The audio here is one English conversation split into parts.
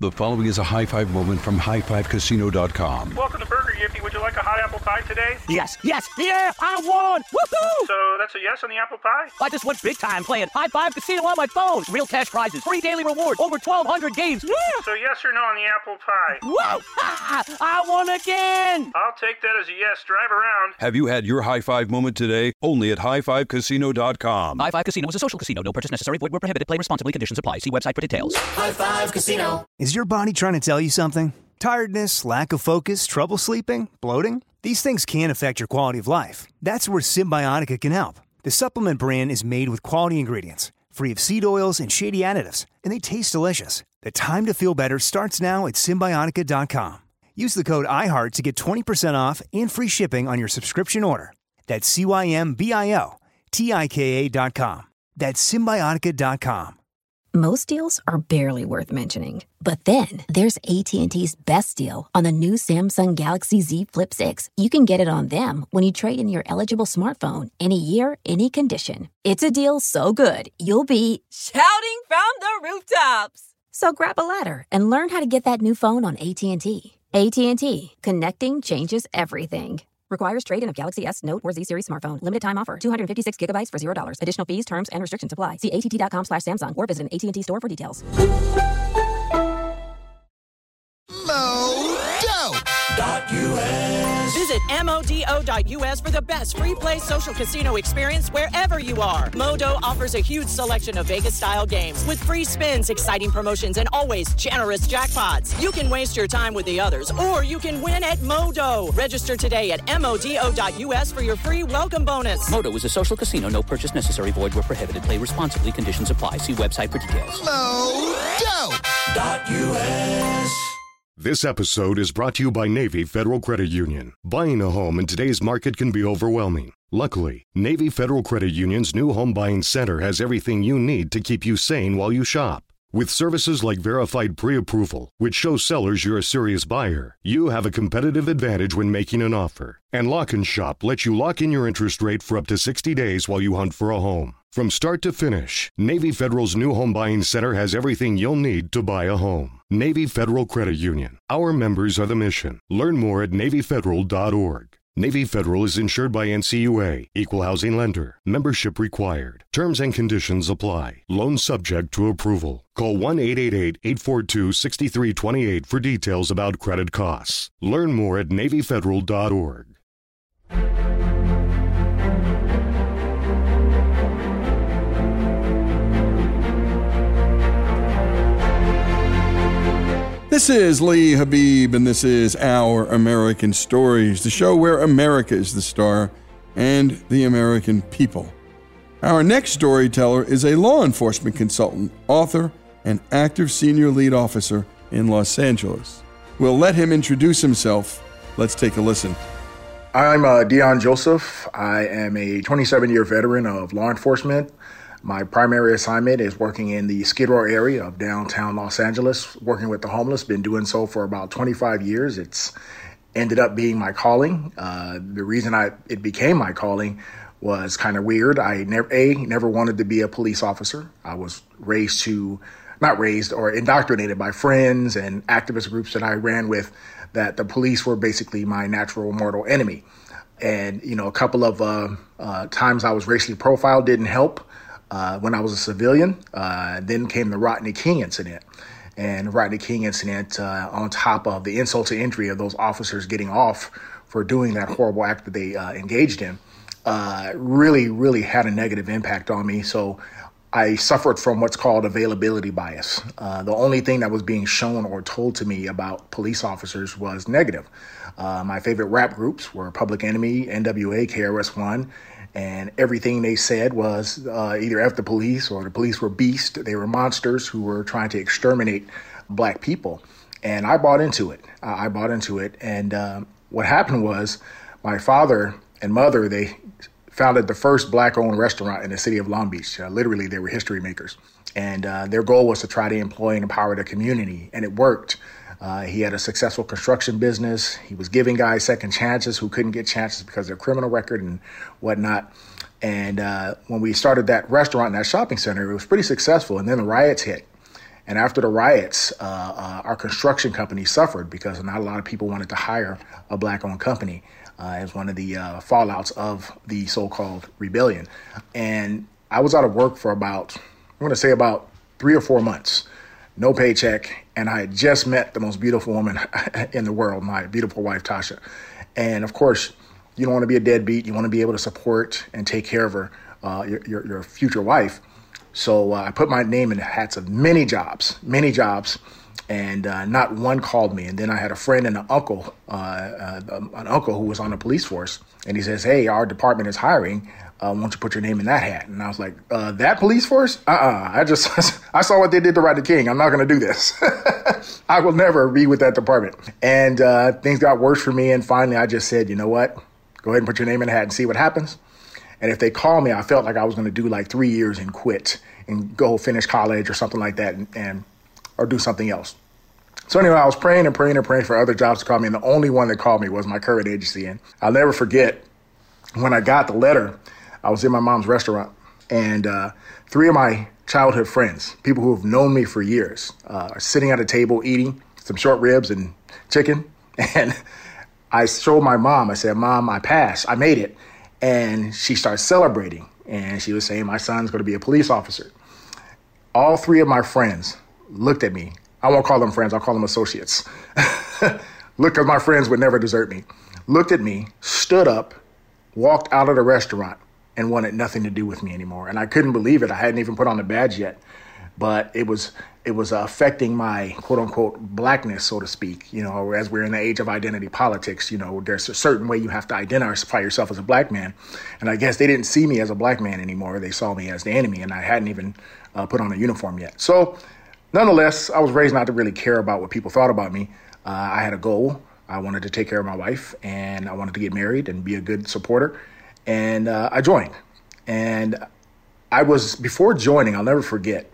The following is a high five moment from highfivecasino.com. Welcome to Burger Yippee. Would you like a hot apple pie today? Yes, yeah, I won! Woohoo! So that's a yes on the apple pie? I just went big time playing High Five Casino on my phone. Real cash prizes, free daily rewards, over 1,200 games. Yeah! So yes or no on the apple pie? Whoa! I won again! I'll take that as a yes. Drive around. Have you had your high five moment today? Only at highfivecasino.com. High Five Casino is a social casino. No purchase necessary. Void where prohibited. Play responsibly. Conditions apply. See website for details. High Five Casino. Is your body trying to tell you something? Tiredness, lack of focus, trouble sleeping, bloating? These things can affect your quality of life. That's where Symbiotica can help. The supplement brand is made with quality ingredients, free of seed oils and shady additives, and they taste delicious. The time to feel better starts now at Symbiotica.com. Use the code IHEART to get 20% off and free shipping on your subscription order. That's CYMBIOTIKA.com. That's Symbiotica.com. Most deals are barely worth mentioning. But then there's AT&T's best deal on the new Samsung Galaxy Z Flip 6. You can get it on them when you trade in your eligible smartphone any year, any condition. It's a deal so good, you'll be shouting from the rooftops. So grab a ladder and learn how to get that new phone on AT&T. AT&T. Connecting changes everything. Requires trade-in of Galaxy S, Note, or Z Series smartphone. Limited time offer. 256 gigabytes for $0. Additional fees, terms, and restrictions apply. See att.com/Samsung or visit an AT&T store for details. Modo.us. Visit MODO.us for the best free play social casino experience wherever you are. Modo offers a huge selection of Vegas-style games with free spins, exciting promotions, and always generous jackpots. You can waste your time with the others, or you can win at Modo. Register today at MODO.us for your free welcome bonus. Modo is a social casino. No purchase necessary. Void where prohibited. Play responsibly. Conditions apply. See website for details. Modo.us. This episode is brought to you by Navy Federal Credit Union. Buying a home in today's market can be overwhelming. Luckily, Navy Federal Credit Union's new home buying center has everything you need to keep you sane while you shop. With services like verified pre-approval, which shows sellers you're a serious buyer, you have a competitive advantage when making an offer. And Lock & Shop lets you lock in your interest rate for up to 60 days while you hunt for a home. From start to finish, Navy Federal's new home buying center has everything you'll need to buy a home. Navy Federal Credit Union. Our members are the mission. Learn more at NavyFederal.org. Navy Federal is insured by NCUA, Equal Housing Lender. Membership required. Terms and conditions apply. Loan subject to approval. Call 1-888-842-6328 for details about credit costs. Learn more at NavyFederal.org. This is Lee Habib, and this is Our American Stories, the show where America is the star and the American people. Our next storyteller is a law enforcement consultant, author, and active senior lead officer in Los Angeles. We'll let him introduce himself. Let's take a listen. I'm Dion Joseph. I am a 27-year veteran of law enforcement. My primary assignment is working in the Skid Row area of downtown Los Angeles, working with the homeless. Been doing so for about 25 years. It's ended up being my calling. The reason it became my calling was kind of weird. I never wanted to be a police officer. I was indoctrinated by friends and activist groups that I ran with that the police were basically my natural mortal enemy. And, a couple of times I was racially profiled didn't help. When I was a civilian, then came the Rodney King incident. And the Rodney King incident, on top of the insult to injury of those officers getting off for doing that horrible act that they engaged in, really, really had a negative impact on me. So I suffered from what's called availability bias. The only thing that was being shown or told to me about police officers was negative. My favorite rap groups were Public Enemy, NWA, KRS-One, and everything they said was either F the police or the police were beasts. They were monsters who were trying to exterminate black people. And I bought into it. And what happened was my father and mother, they founded the first black-owned restaurant in the city of Long Beach. Literally, they were history makers. And their goal was to try to employ and empower the community, and it worked. He had a successful construction business. He was giving guys second chances who couldn't get chances because of their criminal record and whatnot. And when we started that restaurant in that shopping center, it was pretty successful. And then the riots hit. And after the riots, our construction company suffered because not a lot of people wanted to hire a black-owned company as one of the fallouts of the so-called rebellion. And I was out of work for about 3 or 4 months, no paycheck, and I had just met the most beautiful woman in the world, my beautiful wife, Tasha. And of course, you don't want to be a deadbeat. You want to be able to support and take care of her, your future wife. So I put my name in the hats of many jobs, and not one called me. And then I had a friend and an uncle who was on the police force, and he says, "Hey, our department is hiring. Why don't you put your name in that hat?" And I was like, "That police force? I saw what they did to Rodney King. I'm not going to do this. I will never be with that department." And things got worse for me. And finally, I just said, "You know what? Go ahead and put your name in the hat and see what happens." And if they call me, I felt like I was going to do like 3 years and quit and go finish college or something like that, or do something else. So anyway, I was praying for other jobs to call me, and the only one that called me was my current agency. And I'll never forget when I got the letter. I was in my mom's restaurant, and 3 of my childhood friends, people who have known me for years, are sitting at a table eating some short ribs and chicken. And I showed my mom. I said, "Mom, I passed. I made it." And she started celebrating, and she was saying, "My son's going to be a police officer." All 3 of my friends looked at me. I won't call them friends. I'll call them associates. Look, because my friends would never desert me. Looked at me, stood up, walked out of the restaurant, and wanted nothing to do with me anymore. And I couldn't believe it. I hadn't even put on the badge yet. But it was affecting my quote unquote blackness, so to speak. As we're in the age of identity politics, there's a certain way you have to identify yourself as a black man. And I guess they didn't see me as a black man anymore. They saw me as the enemy, and I hadn't even put on a uniform yet. So nonetheless, I was raised not to really care about what people thought about me. I had a goal. I wanted to take care of my wife, and I wanted to get married and be a good supporter. And I joined. And before joining, I'll never forget,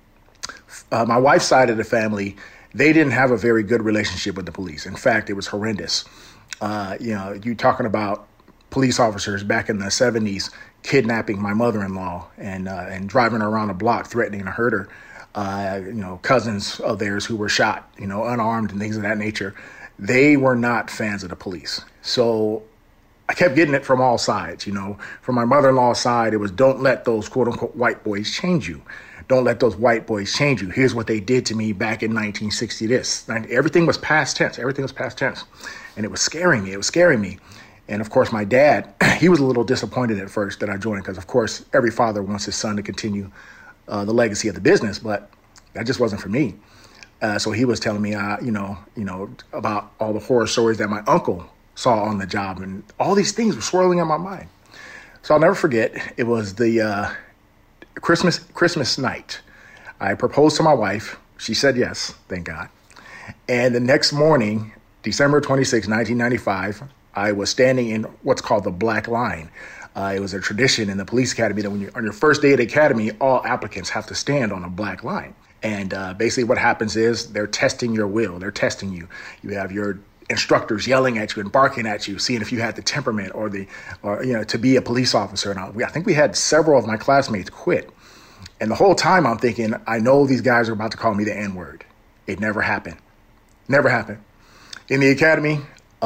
my wife's side of the family, they didn't have a very good relationship with the police. In fact, it was horrendous. You talking about police officers back in the 70s kidnapping my mother-in-law and driving her around the block, threatening to hurt her. Cousins of theirs who were shot, unarmed and things of that nature. They were not fans of the police. So I kept getting it from all sides. From my mother-in-law's side, it was, "Don't let those quote-unquote white boys change you. Don't let those white boys change you. Here's what they did to me back in 1960 this." Everything was past tense. And it was scaring me. And of course, my dad, he was a little disappointed at first that I joined because, of course, every father wants his son to continue the legacy of the business, but that just wasn't for me. So he was telling me, about all the horror stories that my uncle saw on the job, and all these things were swirling in my mind. So I'll never forget, it was the Christmas night. I proposed to my wife. She said yes, thank God. And the next morning, December 26, 1995, I was standing in what's called the Black Line. It was a tradition in the police academy that on your first day at the academy, all applicants have to stand on a black line. And basically what happens is they're testing your will. They're testing you. You have your instructors yelling at you and barking at you, seeing if you had the temperament or to be a police officer. And I think we had several of my classmates quit. And the whole time I'm thinking, I know these guys are about to call me the N-word. It never happened. Never happened. In the academy,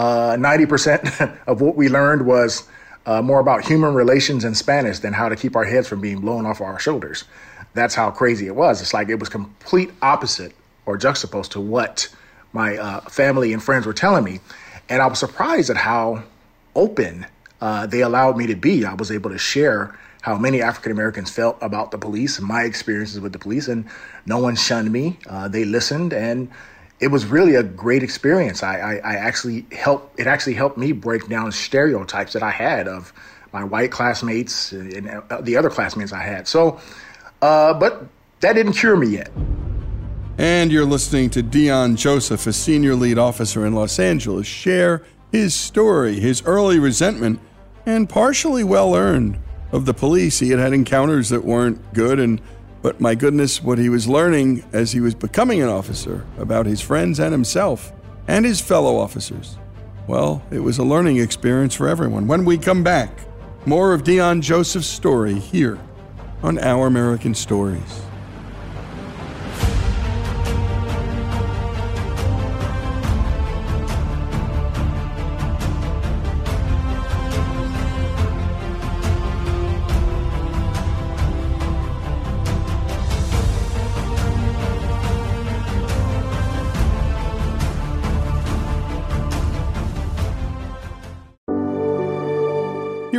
90% of what we learned was more about human relations in Spanish than how to keep our heads from being blown off our shoulders. That's how crazy it was. It's like it was complete opposite or juxtaposed to what my family and friends were telling me. And I was surprised at how open they allowed me to be. I was able to share how many African Americans felt about the police and my experiences with the police, and no one shunned me. They listened, and it was really a great experience. It actually helped me break down stereotypes that I had of my white classmates and the other classmates I had. So, but that didn't cure me yet. And you're listening to Dion Joseph, a senior lead officer in Los Angeles, share his story, his early resentment, and partially well-earned, of the police. He had encounters that weren't good, but my goodness, what he was learning as he was becoming an officer about his friends and himself and his fellow officers. Well, it was a learning experience for everyone. When we come back, more of Dion Joseph's story here on Our American Stories.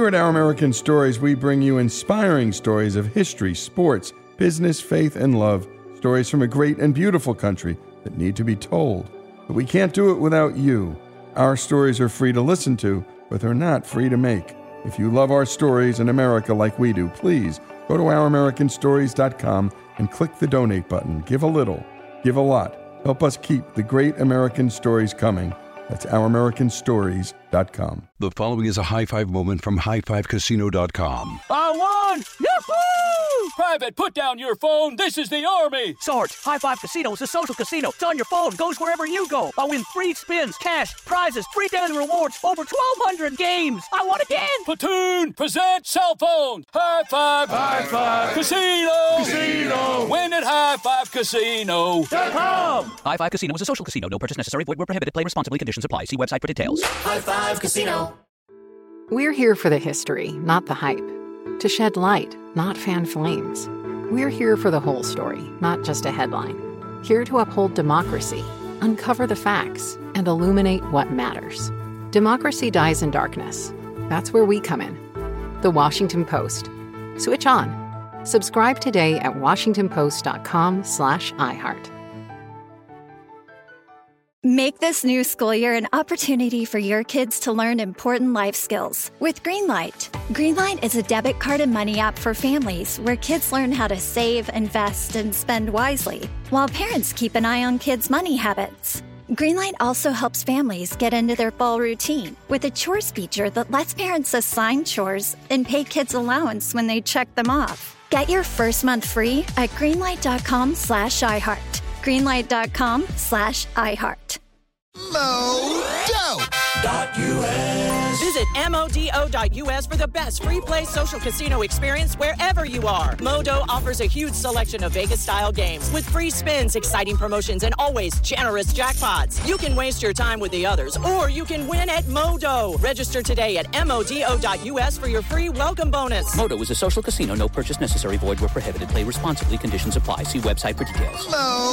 Here at Our American Stories, we bring you inspiring stories of history, sports, business, faith, and love. Stories from a great and beautiful country that need to be told. But we can't do it without you. Our stories are free to listen to, but they're not free to make. If you love our stories in America like we do, please go to ouramericanstories.com and click the donate button. Give a little, give a lot. Help us keep the great American stories coming. That's ouramericanstories.com. The following is a high five moment from highfivecasino.com. I won! Yahoo! Private, put down your phone. This is the Army. Sarge, High Five Casino is a social casino. It's on your phone, goes wherever you go. I win free spins, cash, prizes, free daily rewards, over 1,200 games. I won again. Platoon, present cell phone. High Five. High Five. Casino. Casino. Win at highfivecasino.com. High Five Casino is a social casino. No purchase necessary. Void where prohibited. Play responsibly. Conditions apply. See website for details. High Five Casino. We're here for the history, not the hype. To shed light, not fan flames. We're here for the whole story, not just a headline. Here to uphold democracy, uncover the facts, and illuminate what matters. Democracy dies in darkness. That's where we come in. The Washington Post. Switch on. Subscribe today at washingtonpost.com/iHeart. Make this new school year an opportunity for your kids to learn important life skills with Greenlight. Greenlight is a debit card and money app for families where kids learn how to save, invest, and spend wisely, while parents keep an eye on kids' money habits. Greenlight also helps families get into their fall routine with a chores feature that lets parents assign chores and pay kids allowance when they check them off. Get your first month free at greenlight.com/iHeart. Greenlight.com/iHeart. Modo.us. Visit MODO.us for the best free play social casino experience wherever you are. Modo offers a huge selection of Vegas-style games with free spins, exciting promotions, and always generous jackpots. You can waste your time with the others, or you can win at Modo. Register today at MODO.us for your free welcome bonus. Modo is a social casino. No purchase necessary. Void where prohibited. Play responsibly. Conditions apply. See website for details.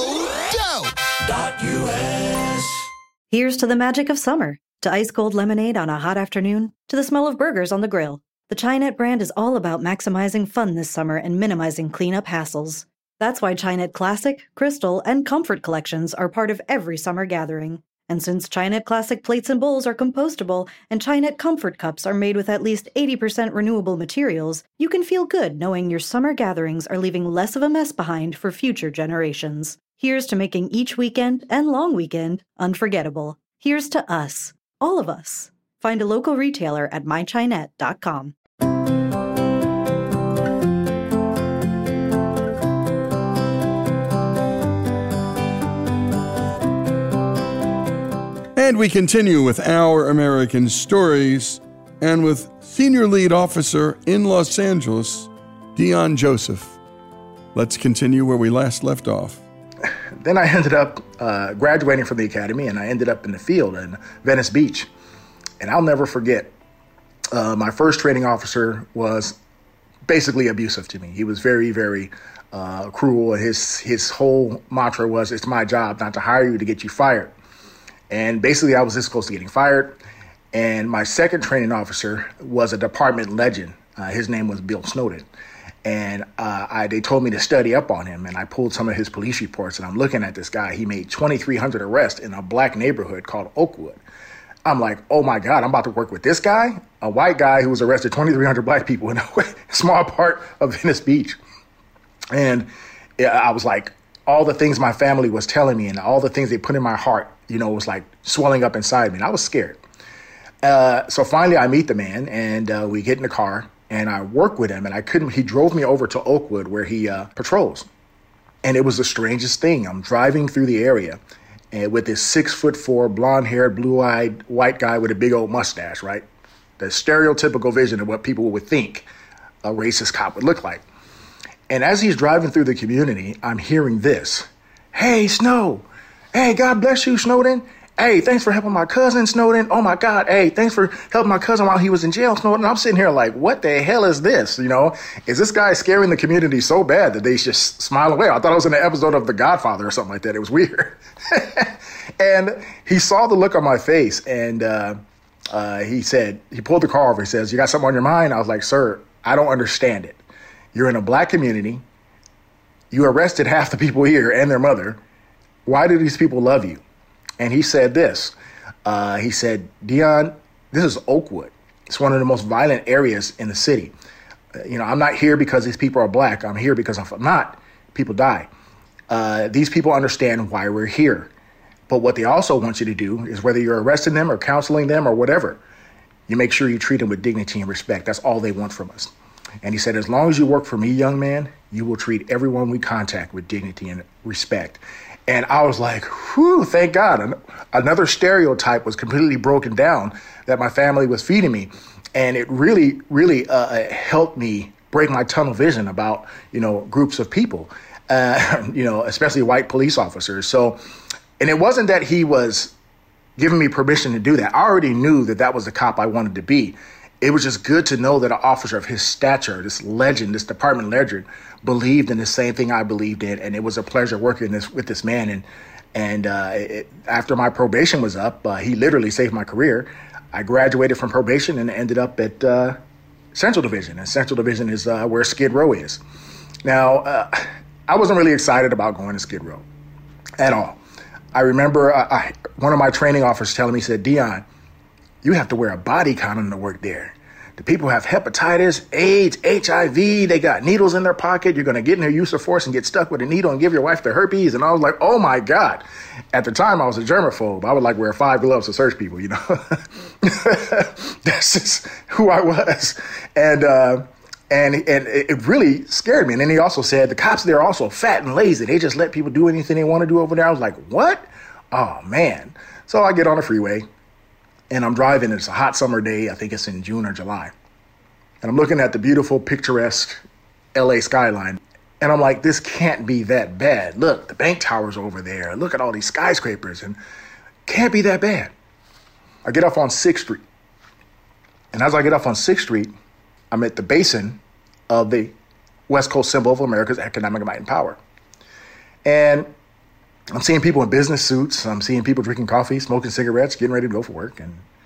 Modo.us. Here's to the magic of summer, to ice-cold lemonade on a hot afternoon, to the smell of burgers on the grill. The Chinet brand is all about maximizing fun this summer and minimizing cleanup hassles. That's why Chinet Classic, Crystal, and Comfort collections are part of every summer gathering. And since Chinet Classic plates and bowls are compostable and Chinet Comfort cups are made with at least 80% renewable materials, you can feel good knowing your summer gatherings are leaving less of a mess behind for future generations. Here's to making each weekend and long weekend unforgettable. Here's to us, all of us. Find a local retailer at mychinet.com. And we continue with Our American Stories and with Senior Lead Officer in Los Angeles, Dion Joseph. Let's continue where we last left off. Then I ended up graduating from the academy, and I ended up in the field in Venice Beach. And I'll never forget, my first training officer was basically abusive to me. He was very, very cruel. His whole mantra was, "It's my job not to hire you to get you fired." And basically, I was this close to getting fired. And my second training officer was a department legend. His name was Bill Snowden. And they told me to study up on him, and I pulled some of his police reports, and I'm looking at this guy. He made 2,300 arrests in a black neighborhood called Oakwood. I'm like, oh my God, I'm about to work with this guy, a white guy who was arrested 2,300 black people in a small part of Venice Beach. And I was like, all the things my family was telling me and all the things they put in my heart, was like swelling up inside me, and I was scared. So finally I meet the man, and we get in the car. And I work with him, and he drove me over to Oakwood where he patrols. And it was the strangest thing. I'm driving through the area and with this 6'4", blonde-haired, blue-eyed white guy with a big old mustache, right? The stereotypical vision of what people would think a racist cop would look like. And as he's driving through the community, I'm hearing this. "Hey, Snow. Hey, God bless you, Snowden. Hey, thanks for helping my cousin, Snowden. Oh, my God. Hey, thanks for helping my cousin while he was in jail, Snowden." I'm sitting here like, what the hell is this? Is this guy scaring the community so bad that they just smile away? I thought I was in an episode of The Godfather or something like that. It was weird. And he saw the look on my face, and He pulled the car over. He says, "You got something on your mind?" I was like, "Sir, I don't understand it. You're in a black community. You arrested half the people here and their mother. Why do these people love you?" And he said this. He said, "Dion, this is Oakwood. It's one of the most violent areas in the city. I'm not here because these people are black. I'm here because if I'm not, people die. These people understand why we're here. But what they also want you to do is, whether you're arresting them or counseling them or whatever, you make sure you treat them with dignity and respect. That's all they want from us." And he said, "As long as you work for me, young man, you will treat everyone we contact with dignity and respect." And I was like, whew, thank God. Another stereotype was completely broken down that my family was feeding me. And it really, really helped me break my tunnel vision about, groups of people, especially white police officers. So, and it wasn't that he was giving me permission to do that. I already knew that was the cop I wanted to be. It was just good to know that an officer of his stature, this legend, this department legend, believed in the same thing I believed in. And it was a pleasure working with this man. And after my probation was up, he literally saved my career. I graduated from probation and ended up at Central Division. And Central Division is where Skid Row is. Now, I wasn't really excited about going to Skid Row at all. I remember one of my training officers telling me, he said, "Dion, you have to wear a body condom to work there. The people have hepatitis, AIDS, HIV. They got needles in their pocket. You're going to get in their use of force and get stuck with a needle and give your wife the herpes." And I was like, oh, my God. At the time, I was a germaphobe. I would wear 5 gloves to search people, That's just who I was. And it really scared me. And then he also said the cops there are also fat and lazy. They just let people do anything they want to do over there. I was like, what? Oh, man. So I get on the freeway. And I'm driving. It's a hot summer day. I think it's in June or July. And I'm looking at the beautiful, picturesque LA skyline. And I'm like, this can't be that bad. Look, the bank tower's over there. Look at all these skyscrapers. And can't be that bad. I get off on 6th Street. And as I get off on 6th Street, I'm at the basin of the West Coast symbol of America's economic might and power. And I'm seeing people in business suits. I'm seeing people drinking coffee, smoking cigarettes, getting ready to go for work.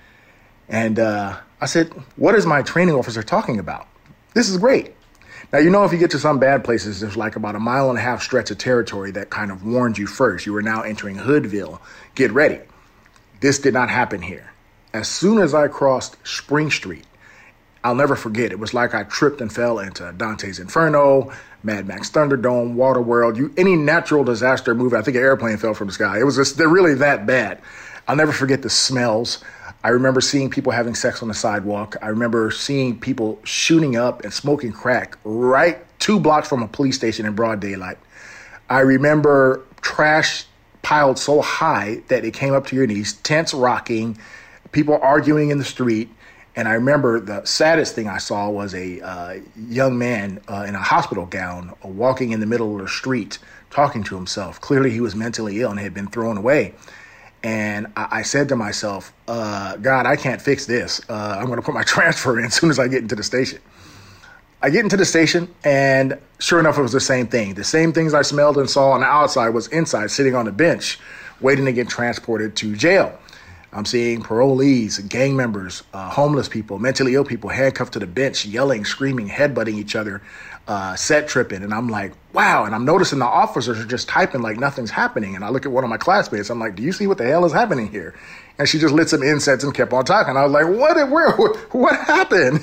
And I said, what is my training officer talking about? This is great. Now, if you get to some bad places, there's about a 1.5 mile stretch of territory that kind of warns you first. You are now entering Hoodville. Get ready. This did not happen here. As soon as I crossed Spring Street, I'll never forget. It was like I tripped and fell into Dante's Inferno, Mad Max Thunderdome, Waterworld, any natural disaster movie. I think an airplane fell from the sky. It was they're really that bad. I'll never forget the smells. I remember seeing people having sex on the sidewalk. I remember seeing people shooting up and smoking crack right 2 blocks from a police station in broad daylight. I remember trash piled so high that it came up to your knees, tents rocking, people arguing in the street. And I remember the saddest thing I saw was a young man in a hospital gown walking in the middle of the street, talking to himself. Clearly, he was mentally ill and had been thrown away. And I said to myself, God, I can't fix this. I'm going to put my transfer in as soon as I get into the station. I get into the station, and sure enough, it was the same thing. The same things I smelled and saw on the outside was inside, sitting on a bench, waiting to get transported to jail. I'm seeing parolees, gang members, homeless people, mentally ill people handcuffed to the bench, yelling, screaming, headbutting each other, set tripping. And I'm like, wow. And I'm noticing the officers are just typing like nothing's happening. And I look at one of my classmates. I'm like, do you see what the hell is happening here? And she just lit some incense and kept on talking. I was like, what happened?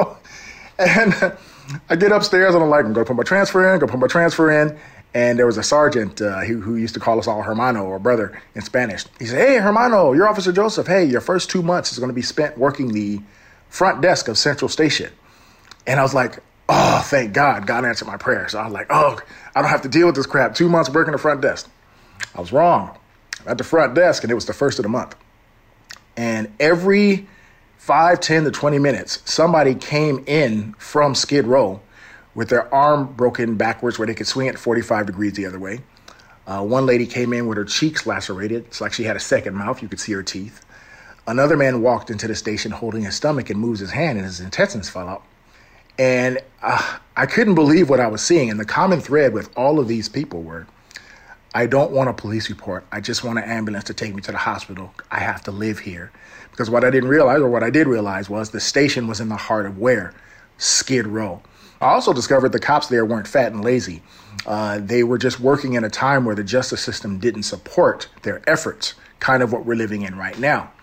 And I get upstairs and I'm like, I'm going to put my transfer in, And there was a sergeant who used to call us all Hermano, or brother, in Spanish. He said, hey, Hermano, you're Officer Joseph. Hey, your first 2 months is going to be spent working the front desk of Central Station. And I was like, oh, thank God. God answered my prayer. So I was like, oh, I don't have to deal with this crap. 2 months working the front desk. I was wrong. I'm at the front desk, and it was the first of the month. And every 5, 10 to 20 minutes, somebody came in from Skid Row with their arm broken backwards where they could swing it 45 degrees the other way. One lady came in with her cheeks lacerated. It's like she had a second mouth. You could see her teeth. Another man walked into the station holding his stomach and moves his hand, and his intestines fell out. And I couldn't believe what I was seeing. And the common thread with all of these people were I don't want a police report. I just want an ambulance to take me to the hospital. I have to live here. Because what I did realize was the station was in the heart of where? Skid Row. I also discovered the cops there weren't fat and lazy. They were just working in a time where the justice system didn't support their efforts, kind of what we're living in right now.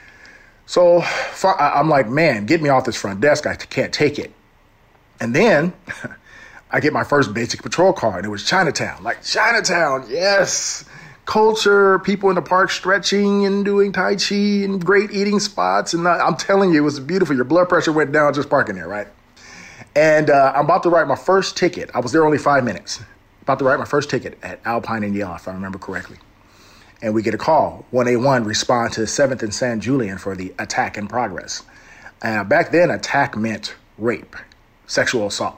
So I'm like, man, get me off this front desk. I can't take it. And then I get my first basic patrol car, and it was Chinatown. Like, Chinatown, yes. Culture, people in the park stretching and doing Tai Chi and great eating spots. And I'm telling you, it was beautiful. Your blood pressure went down just parking there, right? And I'm about to write my first ticket. I was there only 5 minutes. About to write my first ticket at Alpine and Yale, if I remember correctly. And we get a call. 1A1 respond to 7th and San Julian for the attack in progress. Back then, attack meant rape, sexual assault.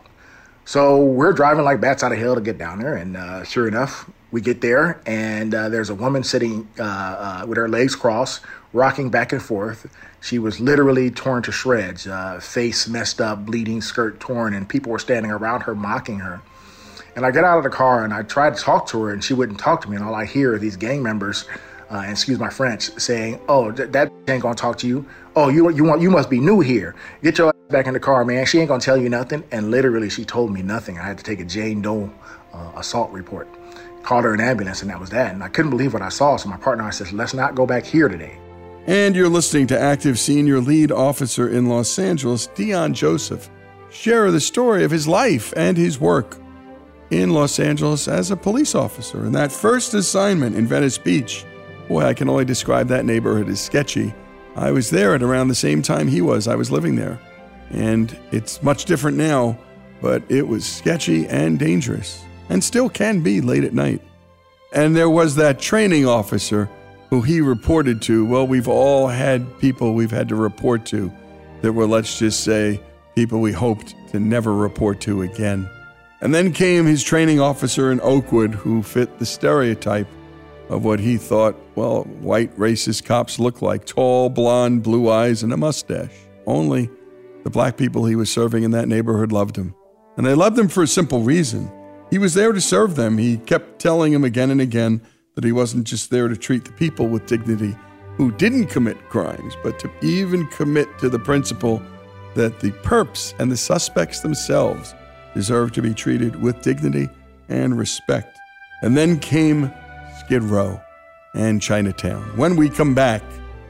So we're driving like bats out of hell to get down there. And sure enough, we get there, and there's a woman sitting with her legs crossed, rocking back and forth. She was literally torn to shreds, face messed up, bleeding, skirt torn, and people were standing around her mocking her. And I get out of the car, and I tried to talk to her, and she wouldn't talk to me. And all I hear are these gang members, and excuse my French, saying, "Oh, that ain't gonna talk to you. Oh, you must be new here. Get your ass back in the car, man. She ain't gonna tell you nothing." And literally, she told me nothing. I had to take a Jane Doe assault report. Called her an ambulance, and that was that. And I couldn't believe what I saw. So my partner, I said, let's not go back here today. And you're listening to active senior lead officer in Los Angeles, Dion Joseph, share the story of his life and his work in Los Angeles as a police officer. And that first assignment in Venice Beach, boy, I can only describe that neighborhood as sketchy. I was there at around the same time he was. I was living there. And it's much different now, but it was sketchy and dangerous, and still can be late at night. And there was that training officer who he reported to. Well, we've all had people we've had to report to that were, let's just say, people we hoped to never report to again. And then came his training officer in Oakwood who fit the stereotype of what he thought, well, white racist cops look like: tall, blonde, blue eyes, and a mustache. Only the black people he was serving in that neighborhood loved him. And they loved him for a simple reason. He was there to serve them. He kept telling him again and again that he wasn't just there to treat the people with dignity who didn't commit crimes, but to even commit to the principle that the perps and the suspects themselves deserve to be treated with dignity and respect. And then came Skid Row and Chinatown. When we come back,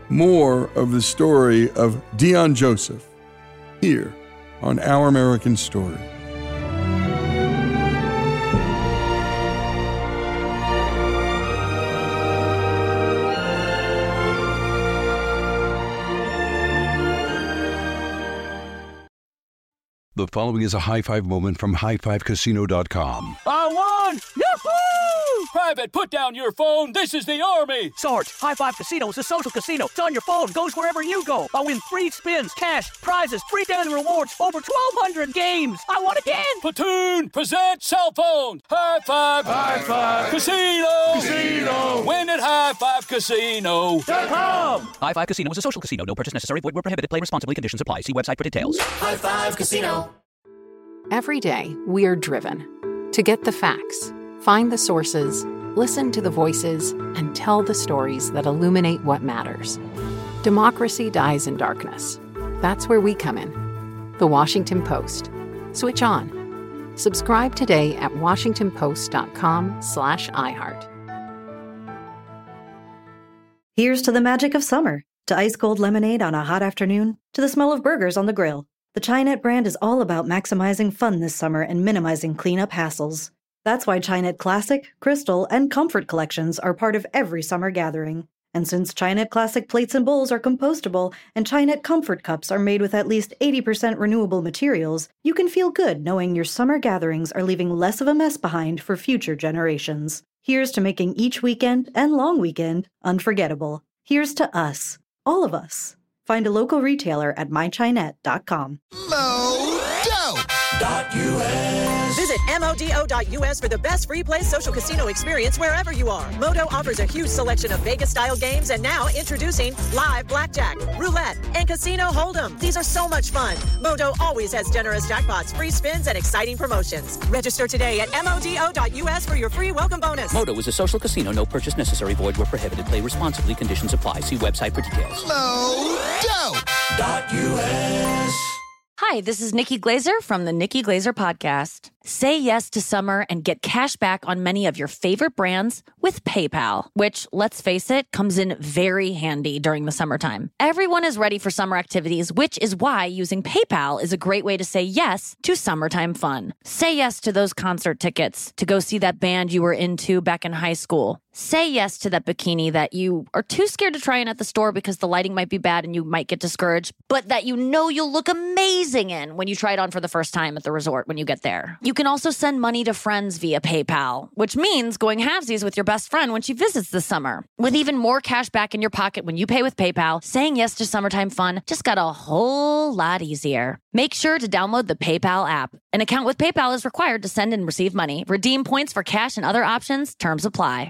more of the story of Dion Joseph here on Our American Story. The following is a high-five moment from highfivecasino.com. I won! Yahoo! Private, put down your phone. This is the Army. Sarge, High Five Casino is a social casino. It's on your phone. Goes wherever you go. I win free spins, cash, prizes, free daily rewards, over 1,200 games. I won again. Platoon, present cell phone. High Five. High Five. Casino. Casino. Win at highfivecasino.com. High Five Casino is a social casino. No purchase necessary. Void where prohibited. Play responsibly. Conditions apply. See website for details. High Five Casino. Every day, we are driven to get the facts, find the sources, listen to the voices, and tell the stories that illuminate what matters. Democracy dies in darkness. That's where we come in. The Washington Post. Switch on. Subscribe today at washingtonpost.com/iHeart. Here's to the magic of summer, to ice-cold lemonade on a hot afternoon, to the smell of burgers on the grill. The Chinet brand is all about maximizing fun this summer and minimizing cleanup hassles. That's why Chinet Classic, Crystal, and Comfort collections are part of every summer gathering. And since Chinet Classic plates and bowls are compostable and Chinet Comfort cups are made with at least 80% renewable materials, you can feel good knowing your summer gatherings are leaving less of a mess behind for future generations. Here's to making each weekend and long weekend unforgettable. Here's to us, all of us. Find a local retailer at mychinet.com. Mow Visit MODO.us for the best free play social casino experience wherever you are. Modo offers a huge selection of Vegas-style games, and now introducing live blackjack, roulette, and casino hold'em. These are so much fun. Modo always has generous jackpots, free spins, and exciting promotions. Register today at MODO.us for your free welcome bonus. Modo is a social casino. No purchase necessary. Void where prohibited. Play responsibly. Conditions apply. See website for details. Modo.us. Hi, this is Nikki Glazer from the Nikki Glazer Podcast. Say yes to summer and get cash back on many of your favorite brands with PayPal, which, let's face it, comes in very handy during the summertime. Everyone is ready for summer activities, which is why using PayPal is a great way to say yes to summertime fun. Say yes to those concert tickets to go see that band you were into back in high school. Say yes to that bikini that you are too scared to try on at the store because the lighting might be bad and you might get discouraged, but that you know you'll look amazing in when you try it on for the first time at the resort when you get there. You can also send money to friends via PayPal, which means going halvesies with your best friend when she visits this summer. With even more cash back in your pocket when you pay with PayPal, saying yes to summertime fun just got a whole lot easier. Make sure to download the PayPal app. An account with PayPal is required to send and receive money. Redeem points for cash and other options. Terms apply.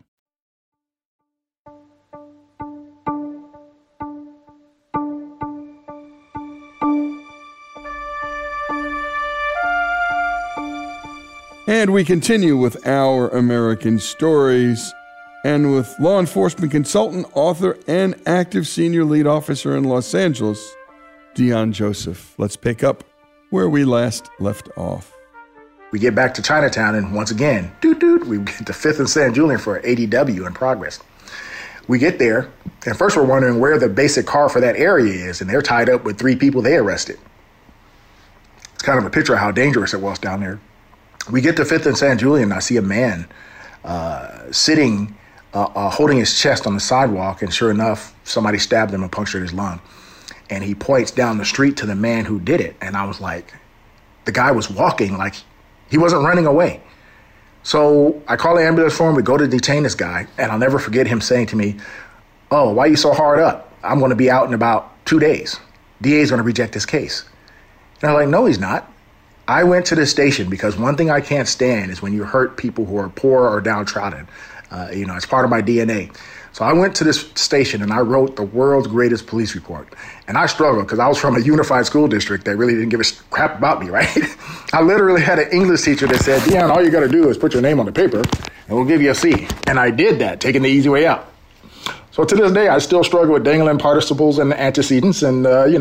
And we continue with Our American Stories, and with law enforcement consultant, author, and active senior lead officer in Los Angeles, Dion Joseph. Let's pick up where we last left off. We get back to Chinatown, and once again, we get to 5th and San Julian for ADW in progress. We get there, and first we're wondering where the basic car for that area is, and they're tied up with 3 people they arrested. It's kind of a picture of how dangerous it was down there. We get to 5th and San Julian, and I see a man sitting, holding his chest on the sidewalk, and sure enough, somebody stabbed him and punctured his lung. And he points down the street to the man who did it, and I was like, the guy was walking like he wasn't running away. So I call the ambulance for him, we go to detain this guy, and I'll never forget him saying to me, "Oh, why are you so hard up? I'm going to be out in about 2 days. DA's going to reject this case." And I'm like, "No, he's not. I went to the station because one thing I can't stand is when you hurt people who are poor or downtrodden. It's part of my DNA. So I went to this station and I wrote the world's greatest police report. And I struggled because I was from a unified school district that really didn't give a crap about me, right? I literally had an English teacher that said, "Dion, all you got to do is put your name on the paper and we'll give you a C." And I did that, taking the easy way out. So to this day, I still struggle with dangling participles and antecedents and,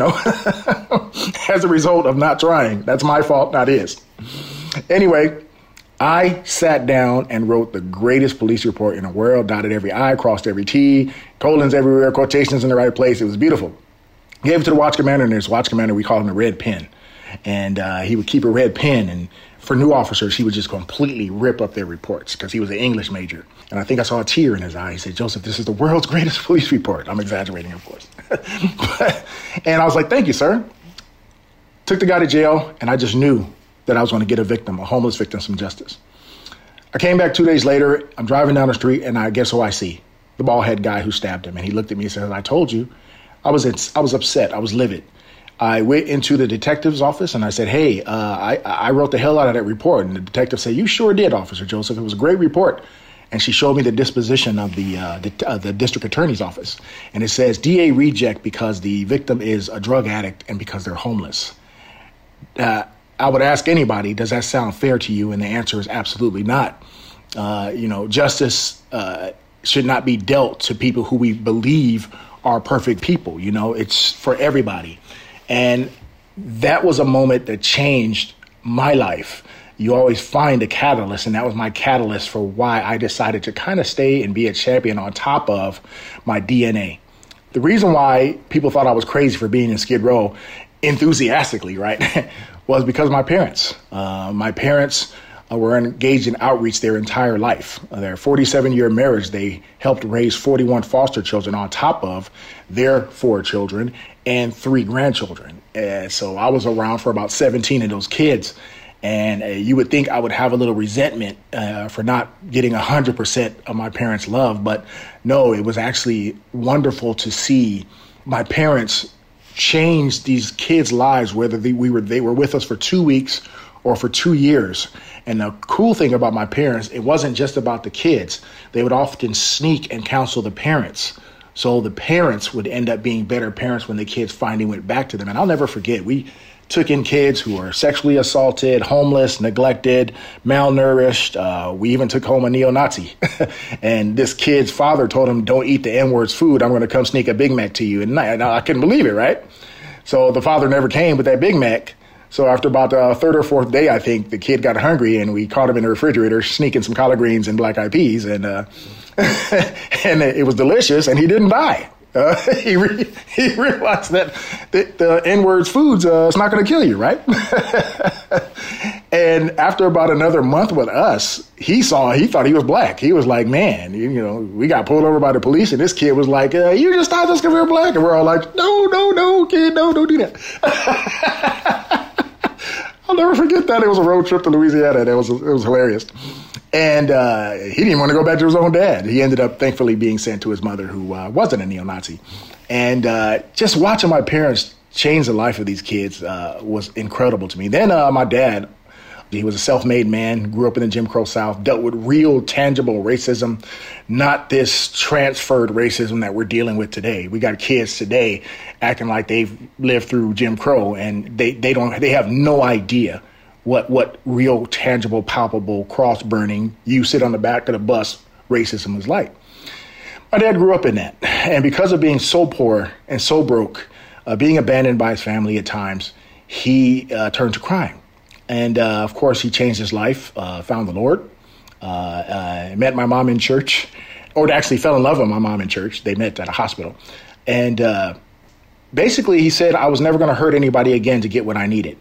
as a result of not trying. That's my fault, not his. Anyway, I sat down and wrote the greatest police report in the world, dotted every I, crossed every T, colons everywhere, quotations in the right place. It was beautiful. Gave it to the watch commander, and there's watch commander, we call him the red pen. And he would keep a red pen, and for new officers, he would just completely rip up their reports because he was an English major. And I think I saw a tear in his eye. He said, "Joseph, this is the world's greatest police report." I'm exaggerating, of course. And I was like, "Thank you, sir." Took the guy to jail, and I just knew that I was going to get a homeless victim, some justice. I came back 2 days later. I'm driving down the street, and I guess who I see? The bald-head guy who stabbed him. And he looked at me and said, "I told you." I was upset. I was livid. I went into the detective's office and I said, "Hey, I wrote the hell out of that report." And the detective said, "You sure did, Officer Joseph. It was a great report." And she showed me the disposition of the district attorney's office. And it says, "DA reject because the victim is a drug addict and because they're homeless." I would ask anybody, does that sound fair to you? And the answer is absolutely not. Justice should not be dealt to people who we believe are perfect people. It's for everybody. And that was a moment that changed my life. You always find a catalyst, and that was my catalyst for why I decided to kind of stay and be a champion on top of my DNA. The reason why people thought I was crazy for being in Skid Row enthusiastically, right, was because of my parents. My parents were engaged in outreach their entire life. Their 47-year marriage, they helped raise 41 foster children on top of their 4 children and 3 grandchildren. So I was around for about 17 of those kids. And you would think I would have a little resentment for not getting 100% of my parents' love. But no, it was actually wonderful to see my parents changed these kids' lives, whether they were with us for 2 weeks or for 2 years. And the cool thing about my parents, it wasn't just about the kids. They would often sneak and counsel the parents. So the parents would end up being better parents when the kids finally went back to them. And I'll never forget, we took in kids who were sexually assaulted, homeless, neglected, malnourished. We even took home a neo-Nazi. And this kid's father told him, don't eat the N-word's food. I'm going to come sneak a Big Mac to you. And I couldn't believe it, right? So the father never came with that Big Mac. So after about the third or fourth day, I think, the kid got hungry, and we caught him in the refrigerator sneaking some collard greens and black eyed peas. And and it was delicious, and he didn't die. He realized that the N-word's food's it's not going to kill you, right? And after about another month with us, he thought he was black. He was like, man, we got pulled over by the police, and this kid was like, you just thought this because we were black. And we're all like, no, kid, no, don't do that. I'll never forget that. It was a road trip to Louisiana. It was hilarious. And he didn't want to go back to his own dad. He ended up, thankfully, being sent to his mother, who wasn't a neo-Nazi. And just watching my parents change the life of these kids was incredible to me. Then my dad, he was a self-made man, grew up in the Jim Crow South, dealt with real, tangible racism, not this transferred racism that we're dealing with today. We got kids today acting like they've lived through Jim Crow, and they have no idea what real, tangible, palpable, cross-burning, you sit on the back of the bus racism is like. My dad grew up in that. And because of being so poor and so broke, being abandoned by his family at times, he turned to crime. And, of course, he changed his life, found the Lord, met my mom in church, or actually fell in love with my mom in church. They met at a hospital. And basically, he said, I was never going to hurt anybody again to get what I needed.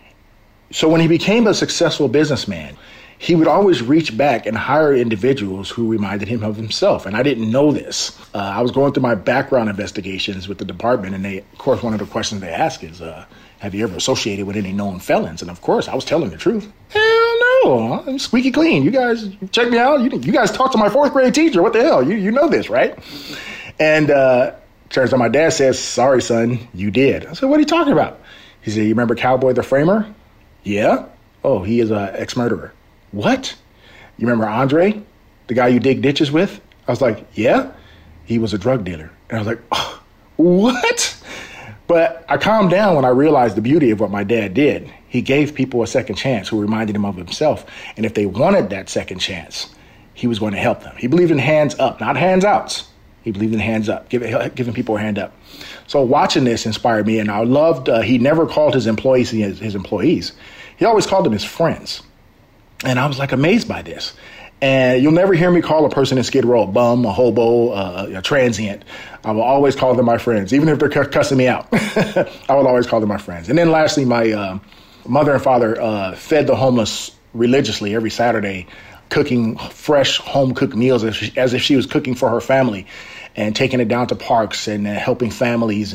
So when he became a successful businessman, he would always reach back and hire individuals who reminded him of himself. And I didn't know this. I was going through my background investigations with the department. And of course, one of the questions they ask is, have you ever associated with any known felons? And of course, I was telling the truth. Hell no, I'm squeaky clean. You guys check me out. You guys talked to my fourth grade teacher. What the hell? You know this, right? And turns out my dad says, sorry, son, you did. I said, what are you talking about? He said, you remember Cowboy the Framer? Yeah. Oh, he is an ex-murderer. What? You remember Andre, the guy you dig ditches with? I was like, yeah. He was a drug dealer. And I was like, oh, what? But I calmed down when I realized the beauty of what my dad did. He gave people a second chance who reminded him of himself. And if they wanted that second chance, he was going to help them. He believed in hands up, not hands outs. He believed in hands up, giving people a hand up. So watching this inspired me, and I loved, he never called his employees his employees. He always called them his friends. And I was like amazed by this. And you'll never hear me call a person in Skid Row a bum, a hobo, a transient. I will always call them my friends, even if they're cussing me out. I will always call them my friends. And then lastly, my mother and father fed the homeless religiously every Saturday, cooking fresh home-cooked meals as if she was cooking for her family and taking it down to parks and helping families.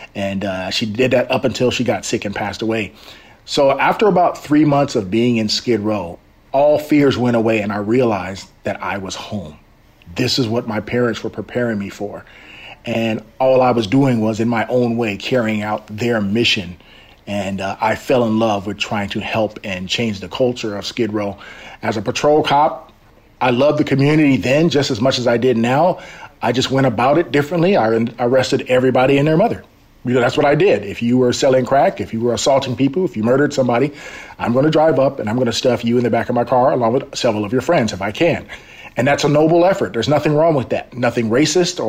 And she did that up until she got sick and passed away. So after about 3 months of being in Skid Row, all fears went away, and I realized that I was home. This is what my parents were preparing me for. And all I was doing was, in my own way, carrying out their mission. And I fell in love with trying to help and change the culture of Skid Row. As a patrol cop, I loved the community then just as much as I did now. I just went about it differently. I arrested everybody and their mother. That's what I did. If you were selling crack, if you were assaulting people, if you murdered somebody, I'm going to drive up and I'm going to stuff you in the back of my car along with several of your friends if I can. And that's a noble effort. There's nothing wrong with that. Nothing racist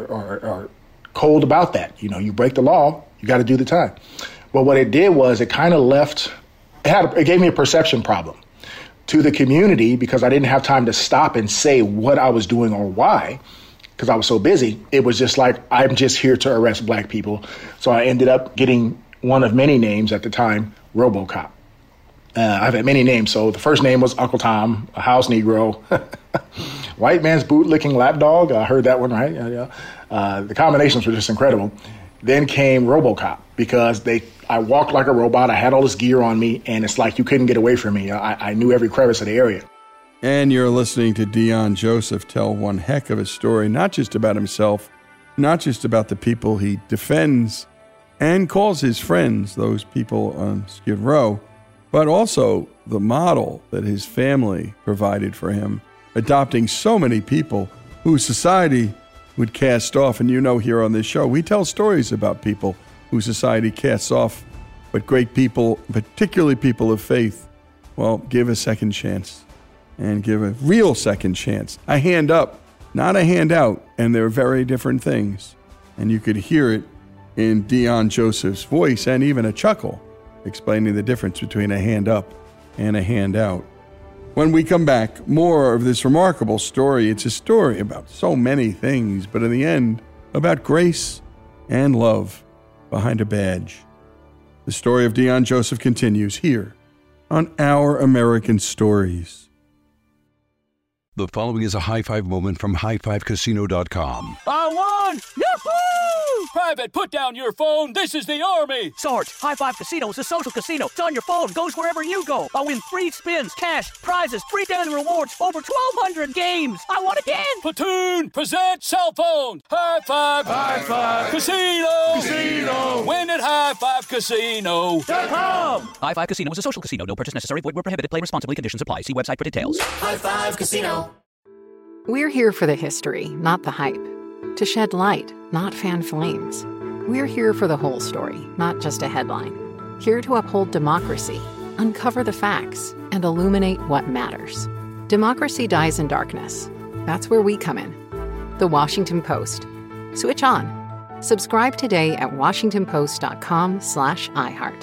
or cold about that. You break the law, you got to do the time. But what it did was it kind of it gave me a perception problem to the community because I didn't have time to stop and say what I was doing or why. Because I was so busy, it was just like, I'm just here to arrest black people. So I ended up getting one of many names at the time, RoboCop. I've had many names. So the first name was Uncle Tom, a house Negro, white man's boot-licking lapdog. I heard that one, right? The combinations were just incredible. Then came RoboCop because I walked like a robot. I had all this gear on me, and it's like you couldn't get away from me. I knew every crevice of the area. And you're listening to Deon Joseph tell one heck of a story, not just about himself, not just about the people he defends, and calls his friends, those people on Skid Row, but also the model that his family provided for him, adopting so many people who society would cast off. And you know, here on this show, we tell stories about people who society casts off, but great people, particularly people of faith, well, give a second chance and give a real second chance. A hand up, not a hand out, and they're very different things. And you could hear it in Dion Joseph's voice and even a chuckle, explaining the difference between a hand up and a hand out. When we come back, more of this remarkable story. It's a story about so many things, but in the end, about grace and love behind a badge. The story of Dion Joseph continues here on Our American Stories. The following is a high-five moment from highfivecasino.com. I won! Yahoo! Private, put down your phone. This is the Army. Sarge, High Five Casino is a social casino. It's on your phone, goes wherever you go. I win free spins, cash, prizes, free daily rewards, over 1,200 games. I won again. Platoon, present cell phone. High Five. High Five. Casino. Casino. Win at highfivecasino.com. High Five Casino is a social casino. No purchase necessary. Void where prohibited. Play responsibly. Conditions apply. See website for details. High Five Casino. We're here for the history, not the hype. To shed light, not fan flames. We're here for the whole story, not just a headline. Here to uphold democracy, uncover the facts, and illuminate what matters. Democracy dies in darkness. That's where we come in. The Washington Post. Switch on. Subscribe today at washingtonpost.com/iHeart.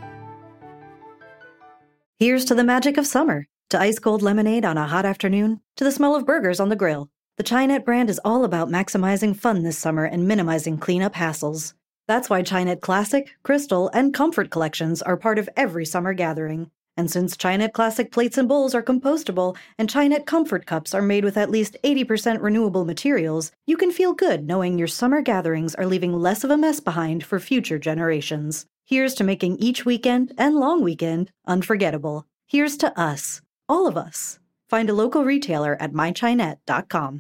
Here's to the magic of summer, to ice-cold lemonade on a hot afternoon, to the smell of burgers on the grill. The Chinet brand is all about maximizing fun this summer and minimizing cleanup hassles. That's why Chinet Classic, Crystal, and Comfort collections are part of every summer gathering. And since Chinet Classic plates and bowls are compostable and Chinet Comfort cups are made with at least 80% renewable materials, you can feel good knowing your summer gatherings are leaving less of a mess behind for future generations. Here's to making each weekend and long weekend unforgettable. Here's to us. All of us. Find a local retailer at mychinet.com.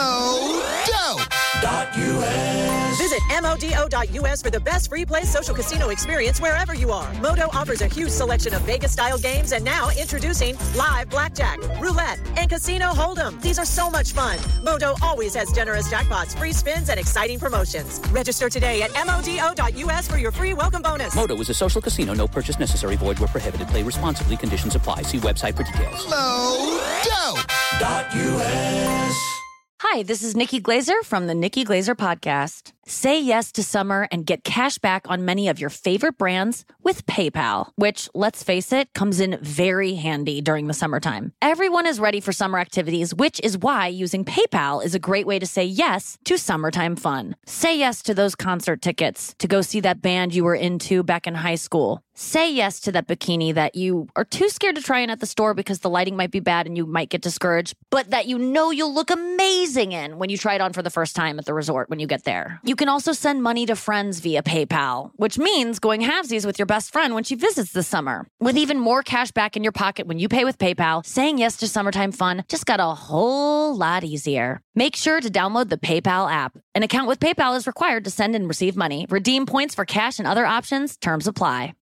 Modo.us. Visit MODO.us for the best free play social casino experience wherever you are. Modo offers a huge selection of Vegas-style games, and now introducing live blackjack, roulette, and casino hold'em. These are so much fun. Modo always has generous jackpots, free spins, and exciting promotions. Register today at MODO.us for your free welcome bonus. Modo is a social casino. No purchase necessary. Void where prohibited. Play responsibly. Conditions apply. See website for details. Modo.us. Hi, this is Nikki Glazer from the Nikki Glazer Podcast. Say yes to summer and get cash back on many of your favorite brands with PayPal, which, let's face it, comes in very handy during the summertime. Everyone is ready for summer activities, which is why using PayPal is a great way to say yes to summertime fun. Say yes to those concert tickets to go see that band you were into back in high school. Say yes to that bikini that you are too scared to try in at the store because the lighting might be bad and you might get discouraged, but that you know you'll look amazing in when you try it on for the first time at the resort when you get there. You can also send money to friends via PayPal, which means going halvesies with your best friend when she visits this summer. With even more cash back in your pocket when you pay with PayPal, saying yes to summertime fun just got a whole lot easier. Make sure to download the PayPal app. An account with PayPal is required to send and receive money. Redeem points for cash and other options. Terms apply.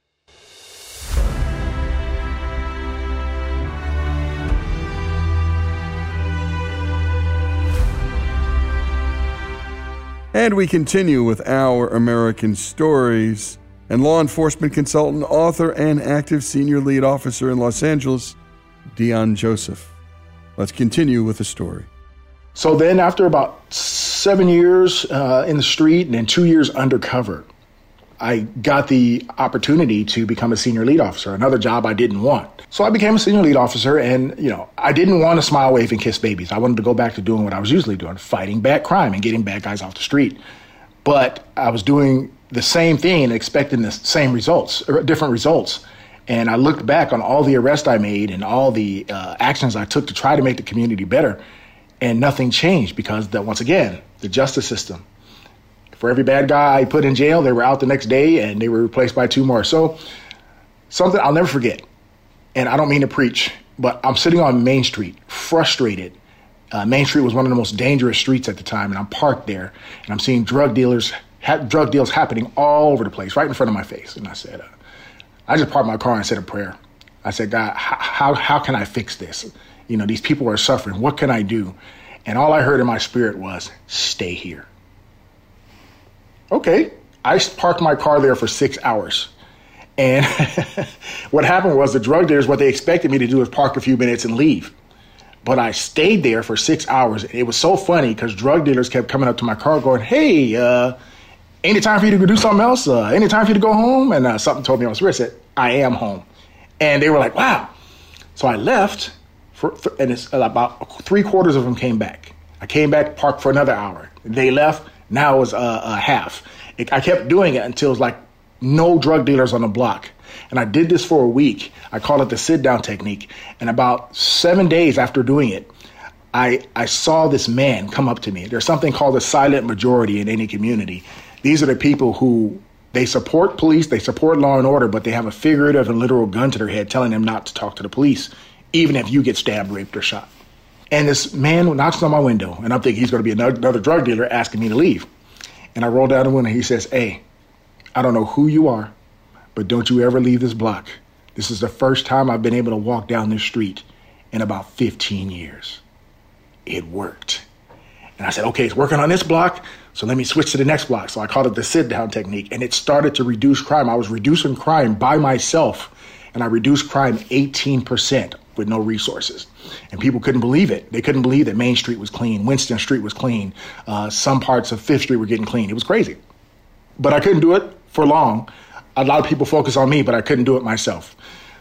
And we continue with Our American Stories. And law enforcement consultant, author, and active senior lead officer in Los Angeles, Dion Joseph. Let's continue with the story. So then after about 7 years in the street and then 2 years undercover, I got the opportunity to become a senior lead officer, another job I didn't want. So I became a senior lead officer, and, I didn't want to smile, wave, and kiss babies. I wanted to go back to doing what I was usually doing, fighting bad crime and getting bad guys off the street. But I was doing the same thing and expecting the same results, or different results. And I looked back on all the arrests I made and all the actions I took to try to make the community better, and nothing changed because, once again, the justice system. For every bad guy I put in jail, they were out the next day and they were replaced by 2 more. So something I'll never forget, and I don't mean to preach, but I'm sitting on Main Street, frustrated. Main Street was one of the most dangerous streets at the time, and I'm parked there, and I'm seeing drug dealers had drug deals happening all over the place, right in front of my face. And I said, I just parked my car and said a prayer. I said, God, how can I fix this? You know, these people are suffering. What can I do? And all I heard in my spirit was, stay here. Okay. I parked my car there for 6 hours. And what happened was the drug dealers, what they expected me to do is park a few minutes and leave. But I stayed there for 6 hours. It was so funny because drug dealers kept coming up to my car going, hey, ain't it time for you to go do something else? Ain't it time for you to go home? And something told me I was rich. I said, I am home. And they were like, wow. So I left, and it's about 3/4 of them came back. I came back, parked for another hour. They left. Now it was half. I kept doing it until it was like no drug dealers on the block. And I did this for a week. I call it the sit-down technique. And about 7 days after doing it, I saw this man come up to me. There's something called a silent majority in any community. These are the people who, they support police, they support law and order, but they have a figurative and literal gun to their head telling them not to talk to the police, even if you get stabbed, raped, or shot. And this man knocks on my window, and I'm thinking he's going to be another drug dealer asking me to leave. And I roll down the window, and he says, hey, I don't know who you are, but don't you ever leave this block. This is the first time I've been able to walk down this street in about 15 years. It worked. And I said, okay, it's working on this block, so let me switch to the next block. So I called it the sit-down technique, and it started to reduce crime. I was reducing crime by myself, and I reduced crime 18% with no resources. And people couldn't believe it. They couldn't believe that Main Street was clean, Winston Street was clean, some parts of Fifth Street were getting clean. It was crazy. But I couldn't do it for long. A lot of people focus on me, but I couldn't do it myself.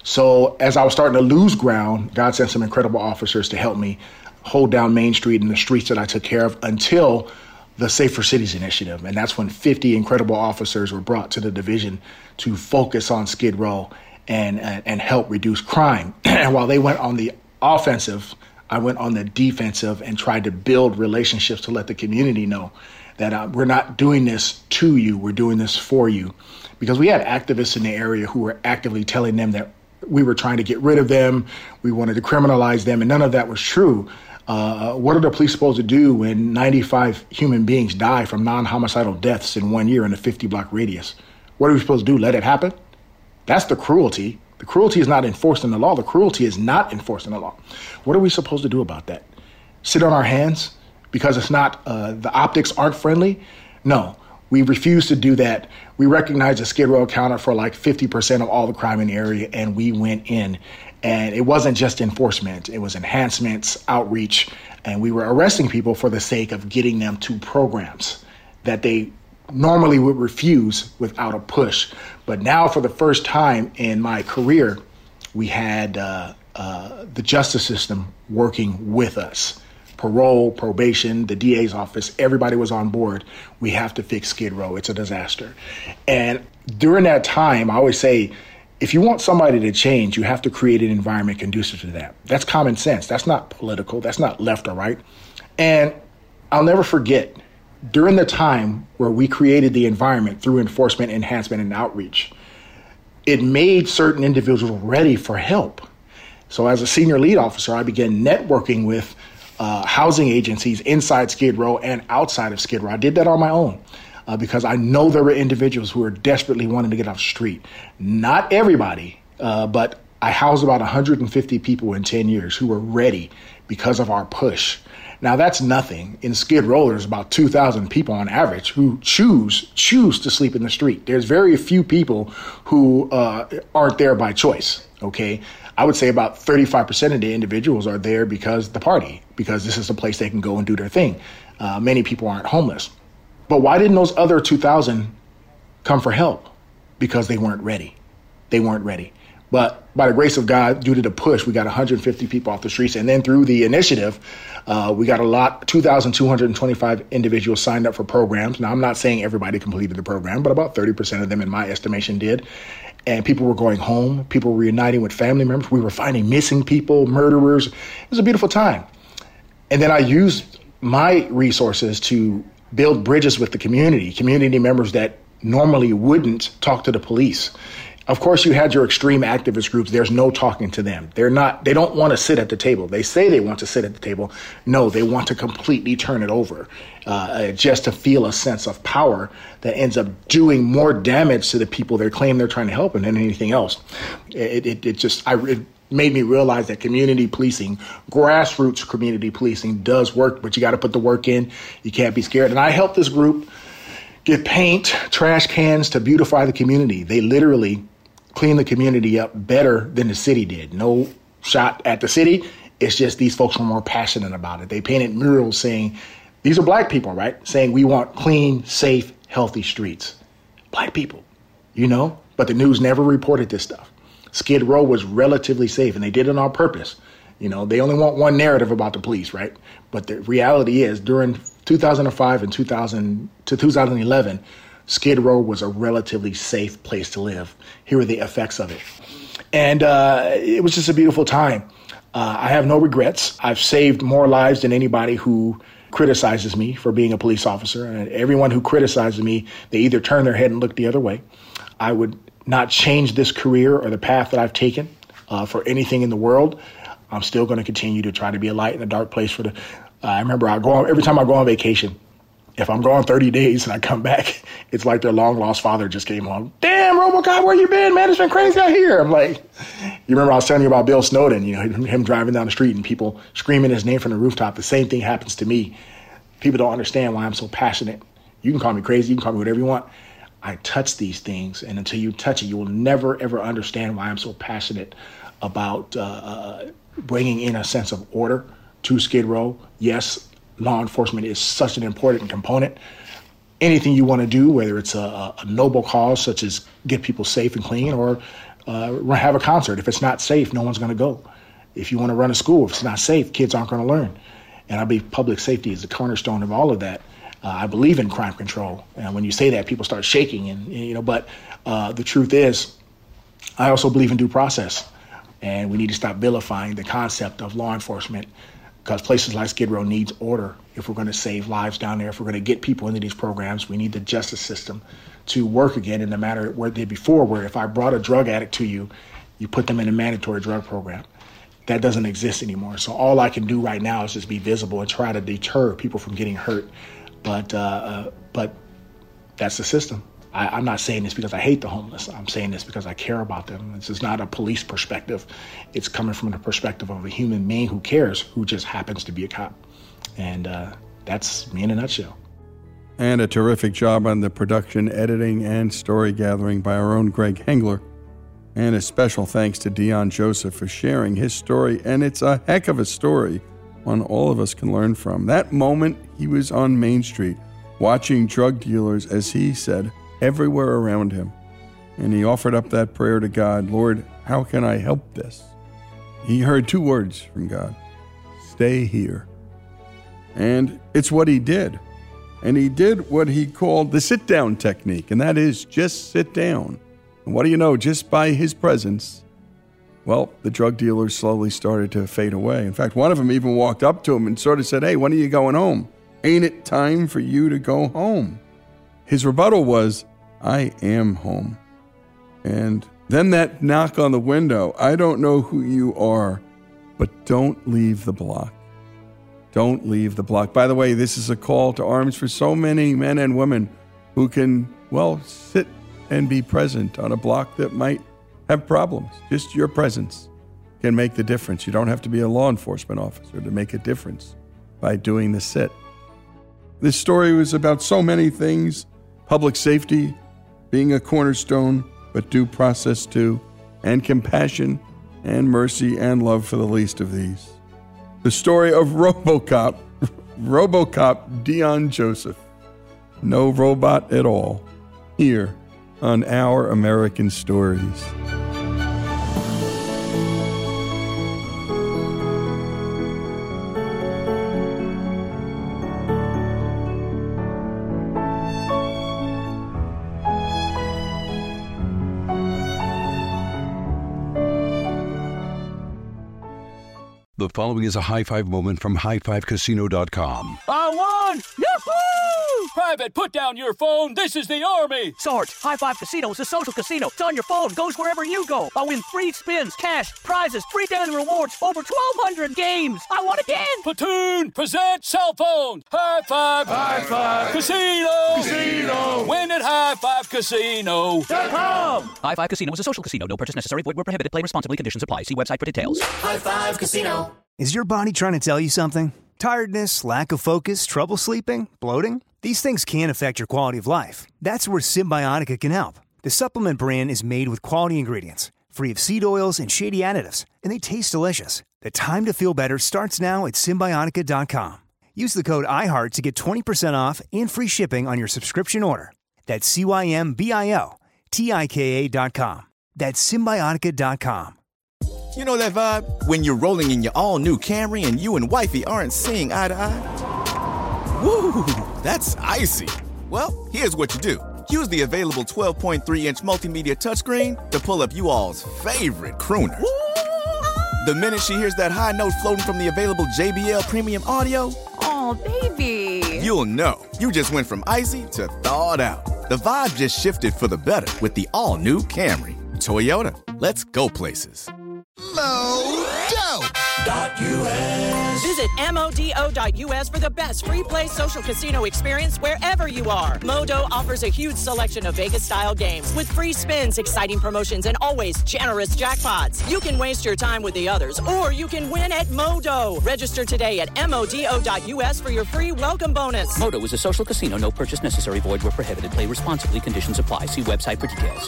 So as I was starting to lose ground, God sent some incredible officers to help me hold down Main Street and the streets that I took care of until the Safer Cities Initiative. And that's when 50 incredible officers were brought to the division to focus on Skid Row and help reduce crime. And while they went on the offensive, I went on the defensive and tried to build relationships to let the community know that we're not doing this to you, we're doing this for you. Because we had activists in the area who were actively telling them that we were trying to get rid of them, we wanted to criminalize them, and none of that was true. What are the police supposed to do when 95 human beings die from non-homicidal deaths in 1 year in a 50-block radius? What are we supposed to do, let it happen? That's the cruelty. The cruelty is not enforced in the law. The cruelty is not enforced in the law. What are we supposed to do about that? Sit on our hands because it's not, the optics aren't friendly? No, we refuse to do that. We recognize that Skid Row accounted for like 50% of all the crime in the area, and we went in. And it wasn't just enforcement, it was enhancements, outreach, and we were arresting people for the sake of getting them to programs that they normally would refuse without a push. But now for the first time in my career, we had the justice system working with us. Parole, probation, the DA's office, everybody was on board. We have to fix Skid Row. It's a disaster. And during that time, I always say, if you want somebody to change, you have to create an environment conducive to that. That's common sense. That's not political. That's not left or right. And I'll never forget, during the time where we created the environment through enforcement, enhancement, and outreach, it made certain individuals ready for help. So as a senior lead officer, I began networking with housing agencies inside Skid Row and outside of Skid Row. I did that on my own. Because I know there were individuals who were desperately wanting to get off the street. Not everybody, but I housed about 150 people in 10 years who were ready because of our push. Now, that's nothing. In Skid Row, there's about 2,000 people on average who choose to sleep in the street. There's very few people who aren't there by choice, okay? I would say about 35% of the individuals are there because this is a place they can go and do their thing. Many people aren't homeless. But why didn't those other 2,000 come for help? Because they weren't ready. They weren't ready. But by the grace of God, due to the push, we got 150 people off the streets. And then through the initiative, we got 2,225 individuals signed up for programs. Now, I'm not saying everybody completed the program, but about 30% of them, in my estimation, did. And people were going home. People were reuniting with family members. We were finding missing people, murderers. It was a beautiful time. And then I used my resources to build bridges with the community members that normally wouldn't talk to the police. Of course, you had your extreme activist groups. There's no talking to them. They don't want to sit at the table. They say they want to sit at the table. No, they want to completely turn it over, just to feel a sense of power that ends up doing more damage to the people they claim they're trying to help than anything else. It made me realize that community policing, grassroots community policing does work, but you got to put the work in. You can't be scared. And I helped this group get paint, trash cans to beautify the community. They literally clean the community up better than the city did. No shot at the city. It's just these folks were more passionate about it. They painted murals saying, these are black people, right? Saying we want clean, safe, healthy streets. Black people, but the news never reported this stuff. Skid Row was relatively safe, and they did it on purpose. They only want one narrative about the police, right? But the reality is during 2005 and 2011, Skid Row was a relatively safe place to live. Here are the effects of it. And it was just a beautiful time. I have no regrets. I've saved more lives than anybody who criticizes me for being a police officer. And everyone who criticizes me, they either turn their head and look the other way. I would not change this career or the path that I've taken for anything in the world. I'm still going to continue to try to be a light in a dark place for the... I remember every time I go on vacation, if I'm gone 30 days and I come back, it's like their long-lost father just came home. Damn, RoboCop, where you been, man? It's been crazy out here. I'm like, you remember I was telling you about Bill Snowden, him driving down the street and people screaming his name from the rooftop. The same thing happens to me. People don't understand why I'm so passionate. You can call me crazy. You can call me whatever you want. I touch these things, and until you touch it, you will never, ever understand why I'm so passionate about bringing in a sense of order to Skid Row. Yes, law enforcement is such an important component. Anything you want to do, whether it's a noble cause such as get people safe and clean, or have a concert. If it's not safe, no one's going to go. If you want to run a school, if it's not safe, kids aren't going to learn. And I believe public safety is the cornerstone of all of that. I believe in crime control. And when you say that, people start shaking. But the truth is, I also believe in due process. And we need to stop vilifying the concept of law enforcement, because places like Skid Row needs order. If we're going to save lives down there, if we're going to get people into these programs, we need the justice system to work again in the manner where it did before, where if I brought a drug addict to you, you put them in a mandatory drug program. That doesn't exist anymore. So all I can do right now is just be visible and try to deter people from getting hurt. But that's the system. I'm not saying this because I hate the homeless. I'm saying this because I care about them. This is not a police perspective. It's coming from the perspective of a human being who cares, who just happens to be a cop. And that's me in a nutshell. And a terrific job on the production, editing, and story gathering by our own Greg Hengler. And a special thanks to Dion Joseph for sharing his story. And it's a heck of a story, one all of us can learn from. That moment he was on Main Street, watching drug dealers, as he said, everywhere around him. And he offered up that prayer to God, Lord, how can I help this? He heard two words from God, stay here. And it's what he did. And he did what he called the sit-down technique, and that is just sit down. And what do you know, just by his presence, well, the drug dealers slowly started to fade away. In fact, one of them even walked up to him and sort of said, hey, when are you going home? Ain't it time for you to go home? His rebuttal was, I am home. And then that knock on the window, I don't know who you are, but don't leave the block. Don't leave the block. By the way, this is a call to arms for so many men and women who can, well, sit and be present on a block that might have problems. Just your presence can make the difference. You don't have to be a law enforcement officer to make a difference by doing the sit. This story was about so many things, public safety being a cornerstone, but due process too, and compassion and mercy and love for the least of these. The story of RoboCop Dion Joseph. No robot at all, here on Our American Stories. The following is a high-five moment from highfivecasino.com. I won! Yahoo! Private, put down your phone. This is the Army. Sarge, High Five Casino is a social casino. It's on your phone, goes wherever you go. I win free spins, cash, prizes, free daily rewards, over 1,200 games. I won again! Platoon, present cell phone. High Five. High Five. Casino. Casino. Win at highfivecasino.com. High Five Casino is a social casino. No purchase necessary. Void where prohibited. Play responsibly. Conditions apply. See website for details. High Five Casino. Is your body trying to tell you something? Tiredness, lack of focus, trouble sleeping, bloating? These things can affect your quality of life. That's where Symbiotica can help. The supplement brand is made with quality ingredients, free of seed oils and shady additives, and they taste delicious. The time to feel better starts now at Symbiotica.com. Use the code IHEART to get 20% off and free shipping on your subscription order. That's CYMBIOTIKA.com. That's Symbiotica.com. You know that vibe? When you're rolling in your all-new Camry and you and wifey aren't seeing eye to eye? Woo, that's icy. Well, here's what you do. Use the available 12.3-inch multimedia touchscreen to pull up you all's favorite crooner. The minute she hears that high note floating from the available JBL Premium Audio, oh, baby, you'll know you just went from icy to thawed out. The vibe just shifted for the better with the all-new Camry. Toyota, let's go places. Modo.us. Visit MODO.us for the best free play social casino experience wherever you are. Modo offers a huge selection of Vegas-style games with free spins, exciting promotions, and always generous jackpots. You can waste your time with the others, or you can win at Modo. Register today at MODO.us for your free welcome bonus. Modo is a social casino. No purchase necessary. Void where prohibited. Play responsibly. Conditions apply. See website for details.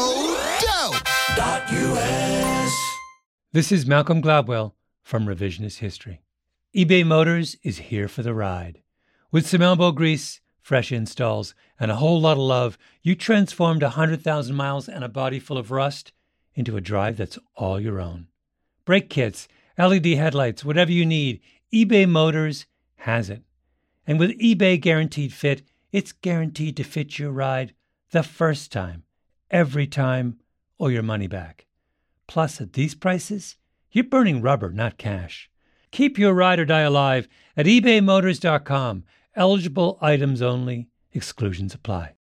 Modo.us. This is Malcolm Gladwell from Revisionist History. eBay Motors is here for the ride. With some elbow grease, fresh installs, and a whole lot of love, you transformed 100,000 miles and a body full of rust into a drive that's all your own. Brake kits, LED headlights, whatever you need, eBay Motors has it. And with eBay Guaranteed Fit, it's guaranteed to fit your ride the first time, every time, or your money back. Plus, at these prices, you're burning rubber, not cash. Keep your ride or die alive at ebaymotors.com. Eligible items only. Exclusions apply.